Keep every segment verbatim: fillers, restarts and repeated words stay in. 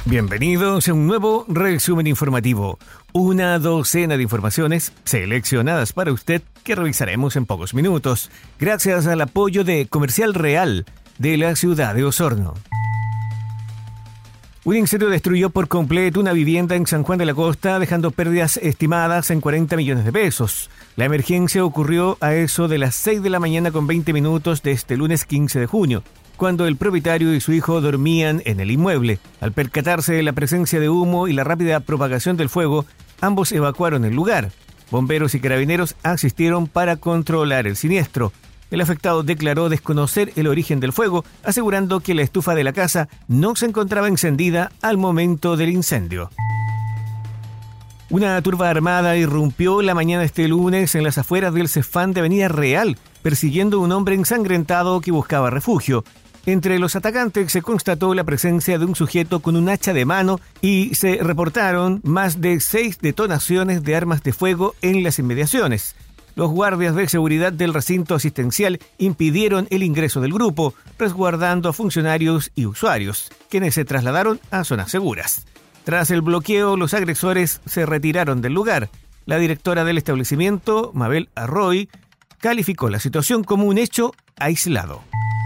Bienvenidos a un nuevo resumen informativo. Una docena de informaciones seleccionadas para usted que revisaremos en pocos minutos, gracias al apoyo de Comercial Real de la ciudad de Osorno. Un incendio destruyó por completo una vivienda en San Juan de la Costa, dejando pérdidas estimadas en cuarenta millones de pesos. La emergencia ocurrió a eso de las seis de la mañana con veinte minutos de este lunes quince de junio. Cuando el propietario y su hijo dormían en el inmueble. Al percatarse de la presencia de humo y la rápida propagación del fuego, ambos evacuaron el lugar. Bomberos y carabineros asistieron para controlar el siniestro. El afectado declaró desconocer el origen del fuego, asegurando que la estufa de la casa no se encontraba encendida al momento del incendio. Una turba armada irrumpió la mañana de este lunes en las afueras del Cefán de Avenida Real, persiguiendo a un hombre ensangrentado que buscaba refugio. Entre los atacantes se constató la presencia de un sujeto con un hacha de mano y se reportaron más de seis detonaciones de armas de fuego en las inmediaciones. Los guardias de seguridad del recinto asistencial impidieron el ingreso del grupo, resguardando a funcionarios y usuarios, quienes se trasladaron a zonas seguras. Tras el bloqueo, los agresores se retiraron del lugar. La directora del establecimiento, Mabel Arroy, calificó la situación como un hecho aislado.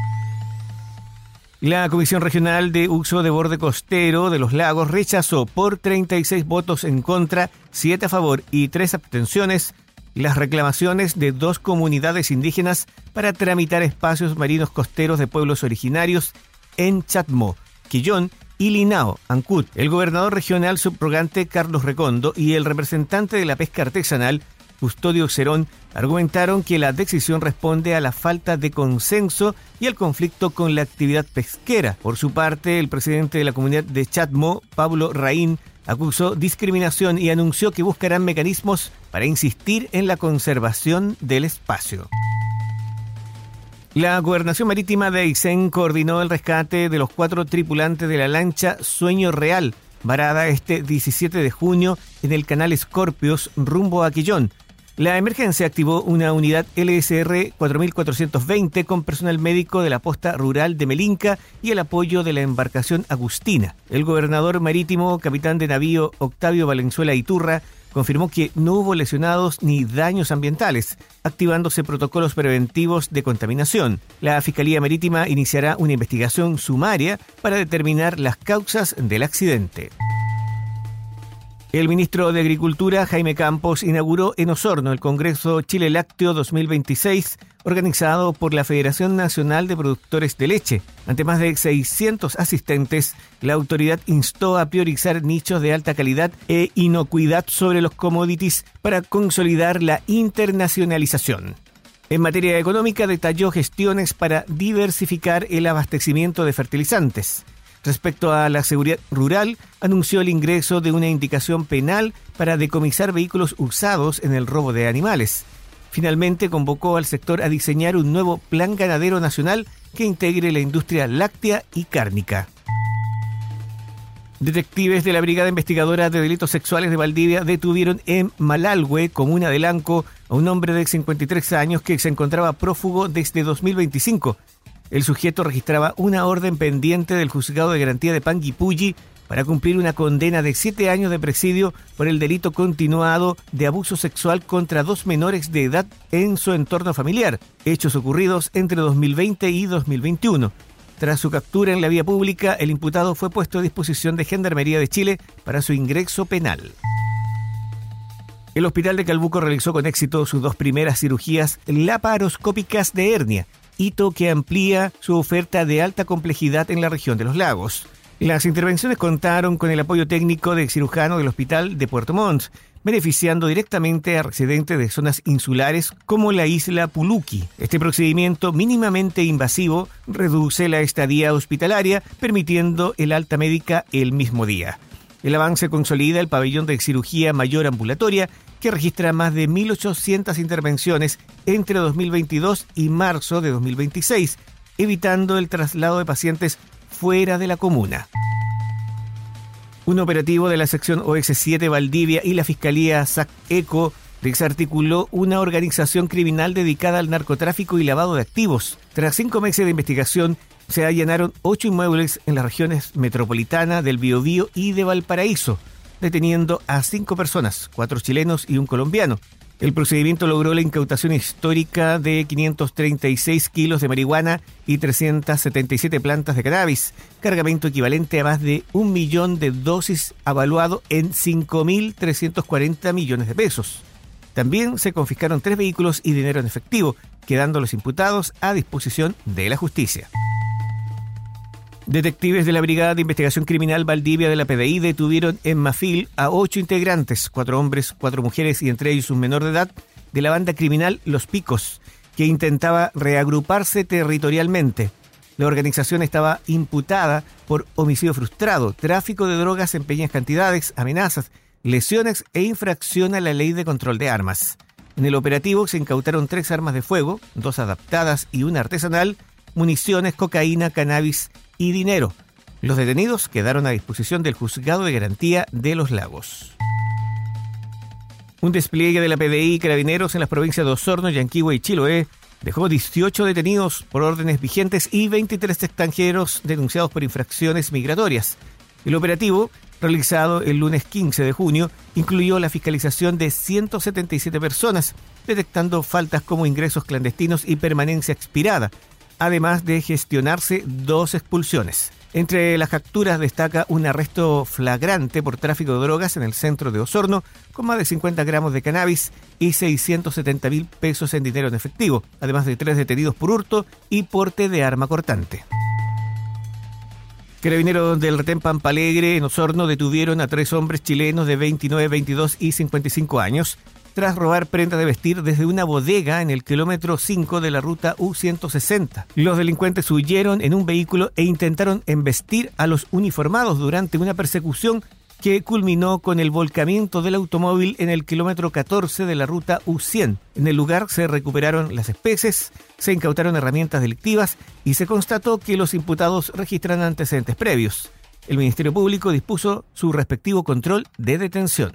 La Comisión Regional de Uso de Borde Costero de los Lagos rechazó por treinta y seis votos en contra, siete a favor y tres abstenciones las reclamaciones de dos comunidades indígenas para tramitar espacios marinos costeros de pueblos originarios en Chatmo, Quillón y Linao, Ancud. El gobernador regional subrogante Carlos Recondo y el representante de la pesca artesanal, Custodio Cerón, argumentaron que la decisión responde a la falta de consenso y al conflicto con la actividad pesquera. Por su parte, el presidente de la comunidad de Chatmo, Pablo Raín, acusó discriminación y anunció que buscarán mecanismos para insistir en la conservación del espacio. La Gobernación Marítima de Aysén coordinó el rescate de los cuatro tripulantes de la lancha Sueño Real, varada este diecisiete de junio en el canal Escorpios rumbo a Quillón. La emergencia activó una unidad L S R cuatro mil cuatrocientos veinte con personal médico de la posta rural de Melinca y el apoyo de la embarcación Agustina. El gobernador marítimo, capitán de navío Octavio Valenzuela Iturra, confirmó que no hubo lesionados ni daños ambientales, activándose protocolos preventivos de contaminación. La Fiscalía Marítima iniciará una investigación sumaria para determinar las causas del accidente. El ministro de Agricultura, Jaime Campos, inauguró en Osorno el Congreso Chile Lácteo dos mil veintiséis, organizado por la Federación Nacional de Productores de Leche. Ante más de seiscientos asistentes, la autoridad instó a priorizar nichos de alta calidad e inocuidad sobre los commodities para consolidar la internacionalización. En materia económica, detalló gestiones para diversificar el abastecimiento de fertilizantes. Respecto a la seguridad rural, anunció el ingreso de una indicación penal para decomisar vehículos usados en el robo de animales. Finalmente, convocó al sector a diseñar un nuevo plan ganadero nacional que integre la industria láctea y cárnica. Detectives de la Brigada Investigadora de Delitos Sexuales de Valdivia detuvieron en Malalhue, comuna de Lanco, a un hombre de cincuenta y tres años que se encontraba prófugo desde dos mil veinticinco. El sujeto registraba una orden pendiente del Juzgado de Garantía de Panguipulli para cumplir una condena de siete años de presidio por el delito continuado de abuso sexual contra dos menores de edad en su entorno familiar, hechos ocurridos entre dos mil veinte y dos mil veintiuno. Tras su captura en la vía pública, el imputado fue puesto a disposición de Gendarmería de Chile para su ingreso penal. El Hospital de Calbuco realizó con éxito sus dos primeras cirugías laparoscópicas de hernia, hito que amplía su oferta de alta complejidad en la región de los lagos. Las intervenciones contaron con el apoyo técnico del cirujano del Hospital de Puerto Montt, beneficiando directamente a residentes de zonas insulares como la isla Puluqui. Este procedimiento mínimamente invasivo reduce la estadía hospitalaria, permitiendo el alta médica el mismo día. El avance consolida el pabellón de cirugía mayor ambulatoria, que registra más de mil ochocientas intervenciones entre dos mil veintidós y marzo de dos mil veintiséis, evitando el traslado de pacientes fuera de la comuna. Un operativo de la sección O S siete Valdivia y la Fiscalía SAC-ECO desarticuló una organización criminal dedicada al narcotráfico y lavado de activos. Tras cinco meses de investigación, se allanaron ocho inmuebles en las regiones metropolitana del Biobío y de Valparaíso, deteniendo a cinco personas, cuatro chilenos y un colombiano. El procedimiento logró la incautación histórica de quinientos treinta y seis kilos de marihuana y trescientas setenta y siete plantas de cannabis, cargamento equivalente a más de un millón de dosis avaluado en cinco mil trescientos cuarenta millones de pesos. También se confiscaron tres vehículos y dinero en efectivo, quedando los imputados a disposición de la justicia. Detectives de la Brigada de Investigación Criminal Valdivia de la P D I detuvieron en Mafil a ocho integrantes, cuatro hombres, cuatro mujeres y entre ellos un menor de edad, de la banda criminal Los Picos, que intentaba reagruparse territorialmente. La organización estaba imputada por homicidio frustrado, tráfico de drogas en pequeñas cantidades, amenazas, lesiones e infracción a la ley de control de armas. En el operativo se incautaron tres armas de fuego, dos adaptadas y una artesanal, municiones, cocaína, cannabis y dinero. Los detenidos quedaron a disposición del Juzgado de Garantía de Los Lagos. Un despliegue de la P D I y Carabineros en las provincias de Osorno, Yanquihue y Chiloé dejó dieciocho detenidos por órdenes vigentes y veintitrés extranjeros denunciados por infracciones migratorias. El operativo, realizado el lunes quince de junio, incluyó la fiscalización de ciento setenta y siete personas, detectando faltas como ingresos clandestinos y permanencia expirada, además de gestionarse dos expulsiones. Entre las capturas destaca un arresto flagrante por tráfico de drogas en el centro de Osorno, con más de cincuenta gramos de cannabis y seiscientos setenta mil pesos en dinero en efectivo, además de tres detenidos por hurto y porte de arma cortante. Carabineros del Retén Pampa Alegre en Osorno detuvieron a tres hombres chilenos de veintinueve, veintidós y cincuenta y cinco años, tras robar prendas de vestir desde una bodega en el kilómetro cinco de la ruta U ciento sesenta. Los delincuentes huyeron en un vehículo e intentaron embestir a los uniformados durante una persecución que culminó con el volcamiento del automóvil en el kilómetro catorce de la ruta U cien. En el lugar se recuperaron las especies, se incautaron herramientas delictivas y se constató que los imputados registran antecedentes previos. El Ministerio Público dispuso su respectivo control de detención.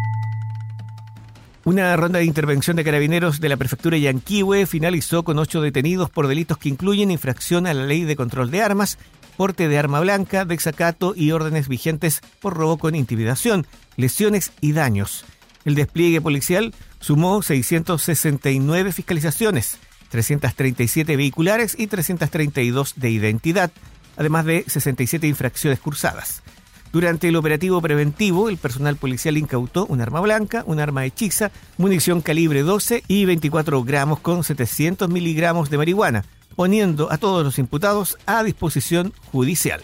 Una ronda de intervención de carabineros de la prefectura de Yanquihue finalizó con ocho detenidos por delitos que incluyen infracción a la ley de control de armas, porte de arma blanca, desacato y órdenes vigentes por robo con intimidación, lesiones y daños. El despliegue policial sumó seiscientas sesenta y nueve fiscalizaciones, trescientas treinta y siete vehiculares y trescientas treinta y dos de identidad, además de sesenta y siete infracciones cursadas. Durante el operativo preventivo, el personal policial incautó un arma blanca, un arma hechiza, munición calibre doce y veinticuatro gramos con setecientos miligramos de marihuana, poniendo a todos los imputados a disposición judicial.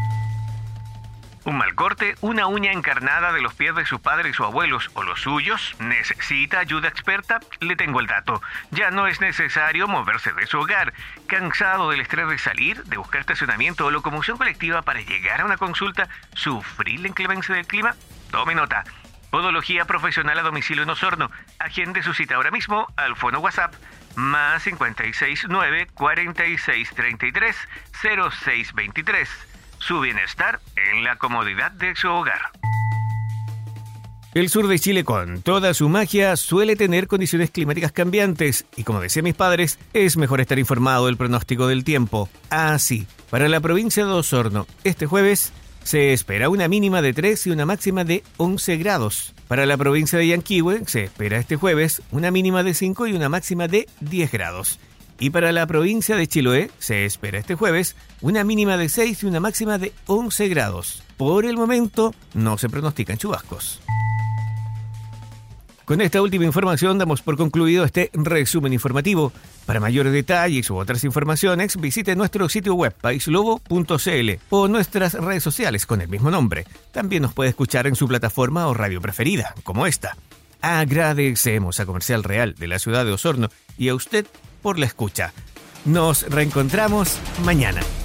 Un mal corte, una uña encarnada de los pies de su padre y sus abuelos o los suyos, ¿necesita ayuda experta? Le tengo el dato. Ya no es necesario moverse de su hogar. ¿Cansado del estrés de salir, de buscar estacionamiento o locomoción colectiva para llegar a una consulta? ¿Sufrir la inclemencia del clima? Tome nota. Podología profesional a domicilio en Osorno. Agende su cita ahora mismo al fono WhatsApp más cincuenta y seis nueve, cuarenta y seis treinta y tres, cero seis veintitrés. Su bienestar en la comodidad de su hogar. El sur de Chile, con toda su magia, suele tener condiciones climáticas cambiantes y, como decían mis padres, es mejor estar informado del pronóstico del tiempo. Así, para la provincia de Osorno, este jueves se espera una mínima de tres y una máxima de once grados. Para la provincia de Yanquihue se espera este jueves una mínima de cinco y una máxima de diez grados. Y para la provincia de Chiloé se espera este jueves una mínima de seis y una máxima de once grados. Por el momento no se pronostican chubascos. Con esta última información damos por concluido este resumen informativo. Para mayores detalles u otras informaciones, visite nuestro sitio web paislobo punto c l o nuestras redes sociales con el mismo nombre. También nos puede escuchar en su plataforma o radio preferida, como esta. Agradecemos a Comercial Real de la ciudad de Osorno y a usted por la escucha. Nos reencontramos mañana.